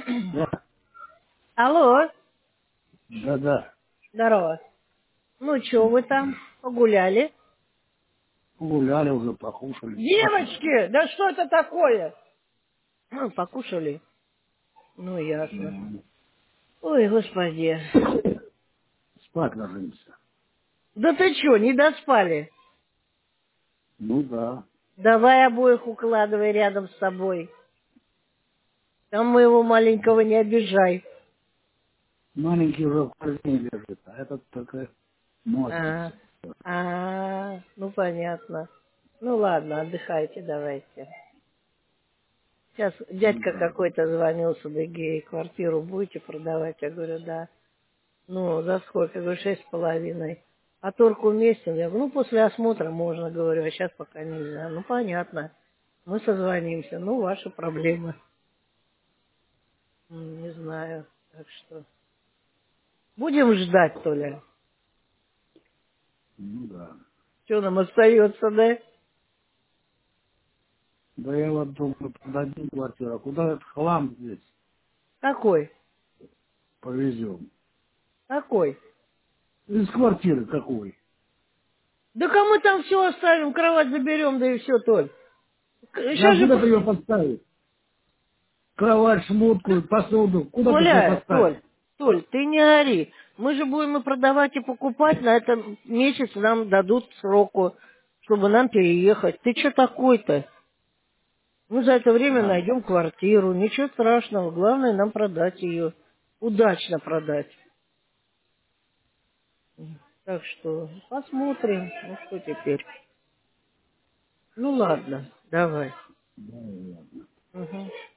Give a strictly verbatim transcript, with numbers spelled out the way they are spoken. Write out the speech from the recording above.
Да, Алло, да, да. здорово. Ну, что вы там погуляли? Гуляли уже, покушали. Девочки, да что это такое? А, покушали? Ну, ясно. М, Ой, господи. Спать ложимся. Да ты что, не доспали? Ну да. Давай обоих укладывай рядом с собой. Там моего маленького не обижай. Маленький уже в корзине лежит, а этот только А, мостится. а, ну понятно. Ну ладно, отдыхайте, давайте. Сейчас Ну дядька да. какой-то звонил с Адыгеей, квартиру будете продавать? Я говорю, да. Ну, за сколько? Я говорю, шесть с половиной. А торг уместен? Я говорю, ну, после осмотра можно, говорю, а сейчас пока нельзя. Ну, понятно. Мы созвонимся. Ну, ваши проблемы. М, Не знаю. Так что. Будем ждать, то ли. Ну да. Что нам остается, да? Да я вот думаю, продадим квартиру. А куда этот хлам здесь Какой? повезем? Какой? Из квартиры какой? Да кому там все оставим, кровать заберем, да и все, Толь. А Сейчас же... куда ты по- ее поставить? Кровать, шмотку, посуду. Куда ты ее Толя, поставишь? Толь, Толь, ты не ори. Мы же будем и продавать, и покупать. На этом месяц нам дадут сроку, чтобы нам переехать. Ты что такой-то? Мы за это время А, найдем квартиру. Ничего страшного. Главное нам продать ее. Удачно продать. Так что посмотрим. Ну что теперь? Ну ладно, давай. да, ладно. Угу.